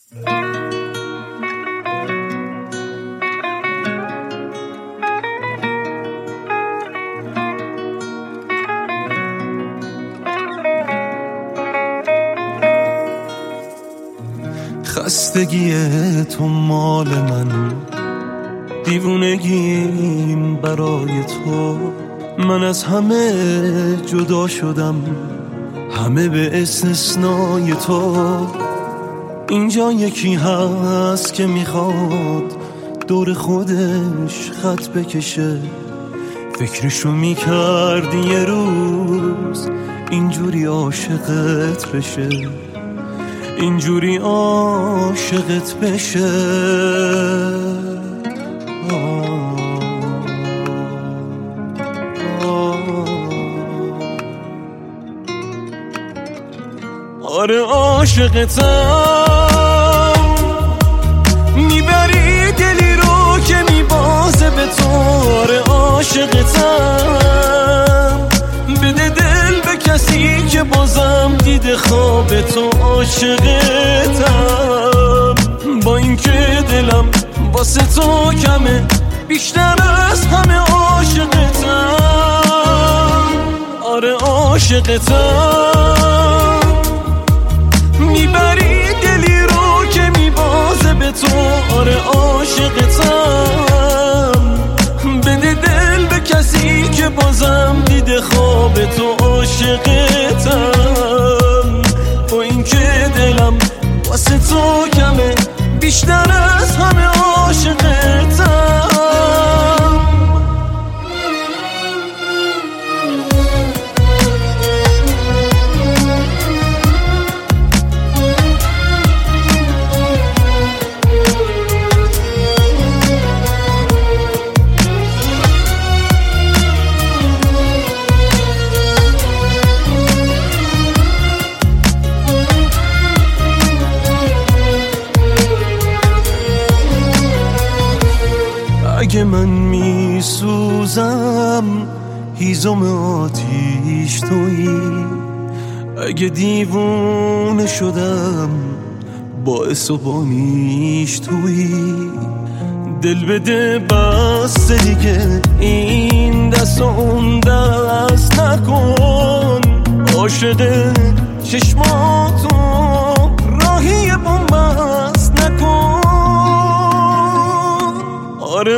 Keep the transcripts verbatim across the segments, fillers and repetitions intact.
خستگی تو مال من، دیوونگیم برای تو. من از همه جدا شدم، همه به استثنای تو. اینجا یکی هست که میخواد دور خودش خط بکشه. فکرشو میکردی یه روز اینجوری عاشقت بشه، اینجوری عاشقت بشه. آره عاشقتم، میبری دلی رو که میبازه به تو. آره عاشقتم، بده دل به کسی که بازم دیده خواب تو. عاشقتم، با اینکه دلم واسه تو کمه، بیشتر از همه عاشقتم. آره عاشقتم، میبری دلی رو که میبازه به تو. آره عاشقتم، بده دل به کسی که بازم دیده خواب تو. عاشقتم، با اینکه دلم واسه تو کمه، بیشتر از همه عاشقتم. اگه من میسوزم هیزم آتیش تویی، اگه دیوونه شدم باعث و بانیش تویی. دل بده بس دیگه، این دست و اون دست نکن. عاشق چشماتو راهی بومبست نکن. آره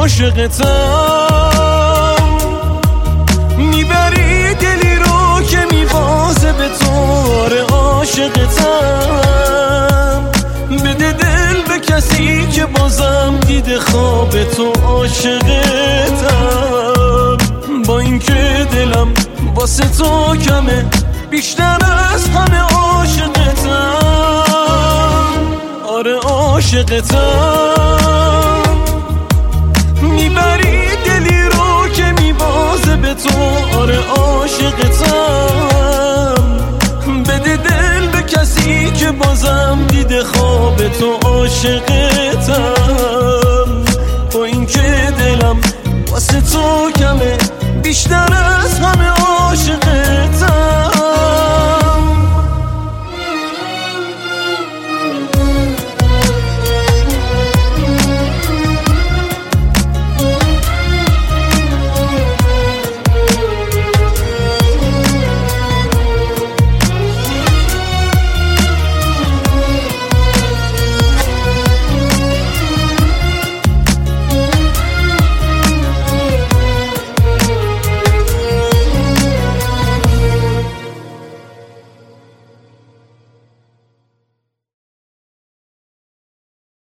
عاشقتم، میبری دلی رو که میبازه به تو. آره عاشقتم، بده دل به کسی که بازم دیده خواب تو. عاشقتم، با اینکه دلم واسه تو کمه، بیشتر از همه عاشقتم. آره عاشقتم، میبری دلی رو که میبازه به تو. آره عاشقتم، بده دل به کسی که بازم دیده خواب تو. عاشقتم، با اینکه دلم واسه تو کمه، بیشتر